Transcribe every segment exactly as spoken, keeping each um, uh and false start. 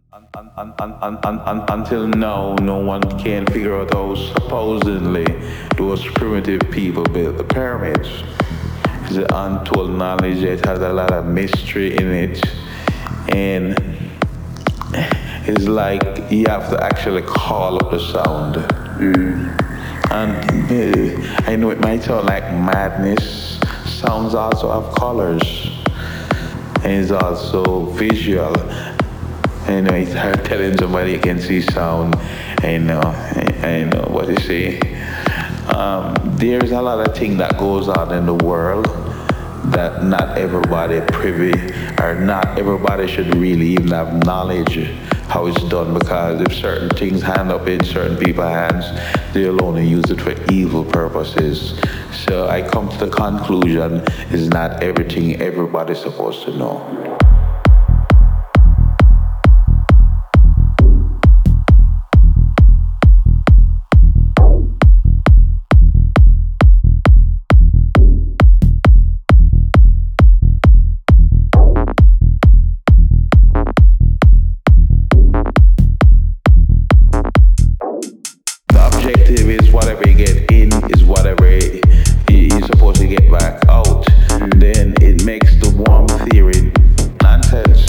Un- un- un- un- un- un- Until now, no one can figure out how supposedly those primitive people built the pyramids. It's an untold knowledge that has a lot of mystery in it, and it's like you have to actually call up the sound. And uh, I know it might sound like madness. Sounds also have colors, and it's also visual. You know, it's hard telling somebody you can see sound. I know, I, I know what you say. Um, there's a lot of things that goes on in the world that not everybody privy, or not everybody should really even have knowledge how it's done, because if certain things hand up in certain people's hands, they'll only use it for evil purposes. So I come to the conclusion is not everything everybody's supposed to know. The objective is whatever you get in is whatever y- you're supposed to get back out. Then it makes the warm theory nonsense.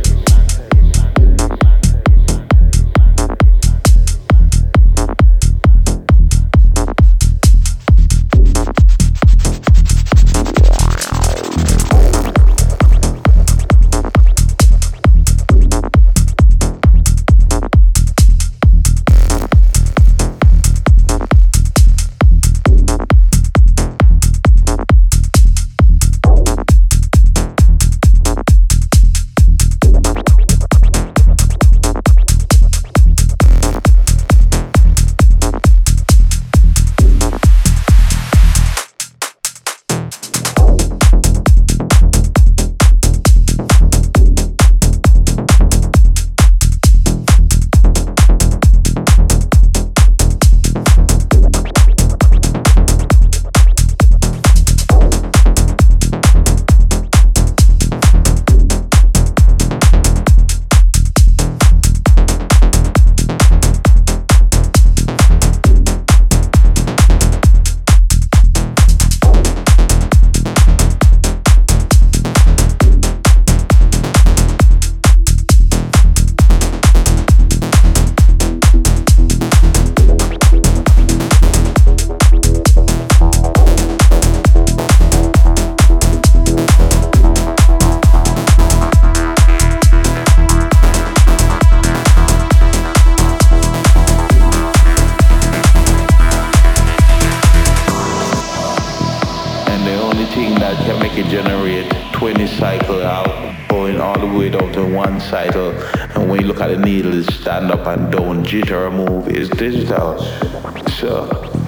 And the only thing that can make it generate twenty cycle out, going all the way down to one cycle. And when you look at the needle, it stand up and down, jitter or move, is digital. So,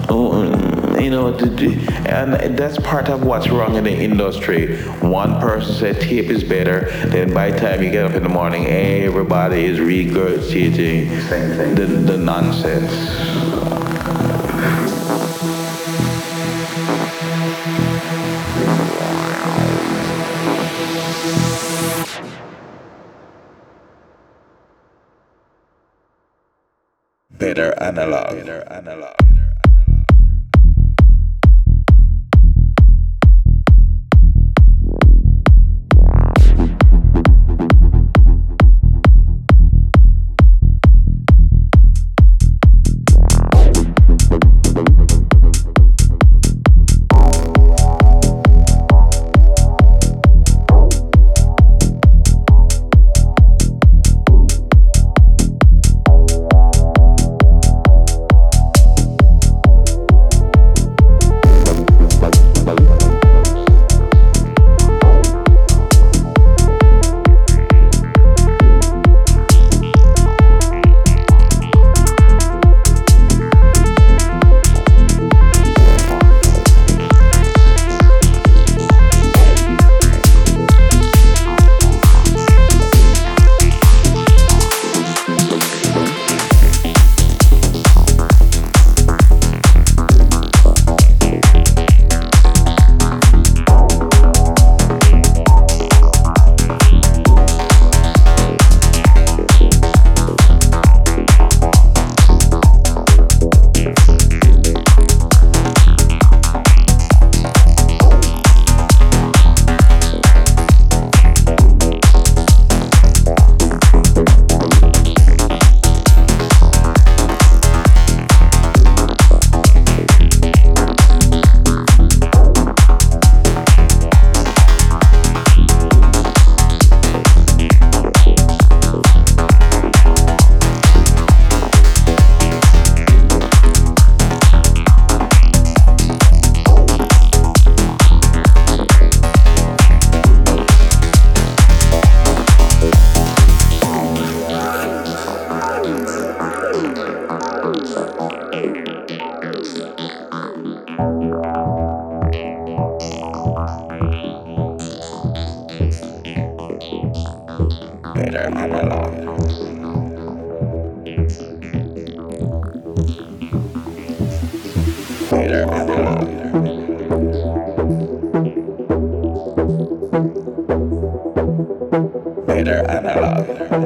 um, you know, the- the- and that's part of what's wrong in the industry. One person said tape is better, then by the time you get up in the morning, everybody is regurgitating the, the nonsense. Better analog. Better analog. and another.